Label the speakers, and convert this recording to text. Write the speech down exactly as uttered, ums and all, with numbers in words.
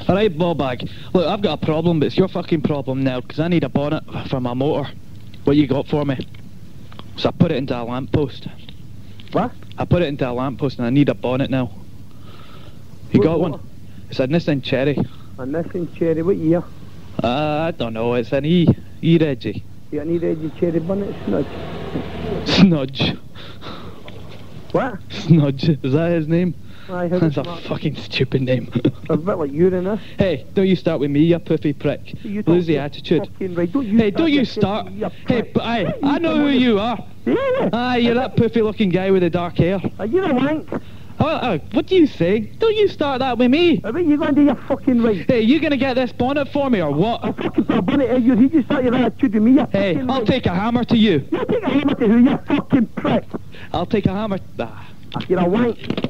Speaker 1: Alright, ball bag. Look, I've got a problem, but it's your fucking problem now, because I need a bonnet for my motor. What you got for me? So I put it into a lamppost.
Speaker 2: What?
Speaker 1: I put it into a lamppost and I need a bonnet now. You
Speaker 2: What,
Speaker 1: got
Speaker 2: what?
Speaker 1: one? It's a Nissan Cherry.
Speaker 2: A Nissan Cherry, what year?
Speaker 1: Uh, I don't know, it's an E, E-Reggie.
Speaker 2: You got any Reggie Cherry bonnet? Snudge.
Speaker 1: Snudge.
Speaker 2: What?
Speaker 1: Snudge, is that his name?
Speaker 2: Aye, how
Speaker 1: That's
Speaker 2: does
Speaker 1: a
Speaker 2: that-
Speaker 1: fucking stupid name.
Speaker 2: A bit like urine, this.
Speaker 1: Hey, don't you start with me, you puffy prick.
Speaker 2: You
Speaker 1: Lose
Speaker 2: don't
Speaker 1: the
Speaker 2: get
Speaker 1: attitude.
Speaker 2: fucking Right. Don't you
Speaker 1: Hey,
Speaker 2: start
Speaker 1: don't you
Speaker 2: your
Speaker 1: start.
Speaker 2: shit, you
Speaker 1: Hey,
Speaker 2: prick.
Speaker 1: but aye,
Speaker 2: Hey,
Speaker 1: I know who you are.
Speaker 2: Yeah.
Speaker 1: Aye, you're that puffy looking guy with the dark hair.
Speaker 2: Are you a wank?
Speaker 1: Oh, oh, what do you say? Don't you start that with me.
Speaker 2: Are you going to do your fucking right?
Speaker 1: Hey, you gonna get this bonnet for me or
Speaker 2: I'll
Speaker 1: what?
Speaker 2: fucking put a bonnet in you. You just start your attitude with me, you
Speaker 1: Hey,
Speaker 2: fucking
Speaker 1: I'll
Speaker 2: right.
Speaker 1: take a hammer to you.
Speaker 2: You take a hammer to who, you fucking prick.
Speaker 1: I'll take a hammer. Ah.
Speaker 2: You're a wank.